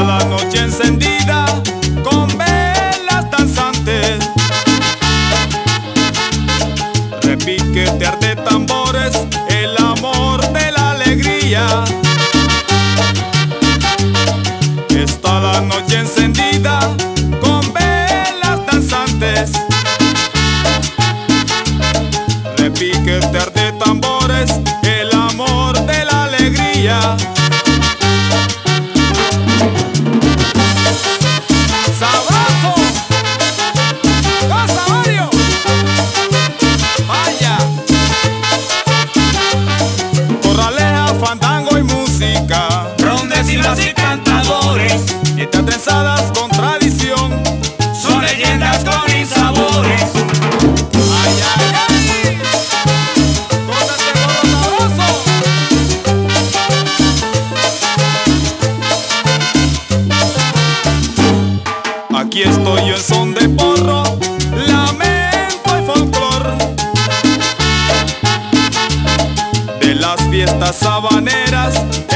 la noche encendida con velas danzantes, repiquetear de tambores, el amor de la alegría. Está la noche encendida con velas danzantes, repiquetear de tambores, el amor de la alegría. ¡Sabroso! ¡Casa Mario! ¡Vaya! Corraleja, fandango y música, Rondecinas y cantadores, fiestas trenzadas con tradición, son leyendas con insabores. ¡ay, ay, ay! ¡Cosa este gorro sabroso! Aquí estoy yo en son de porro, lamento y folclor de las fiestas habaneras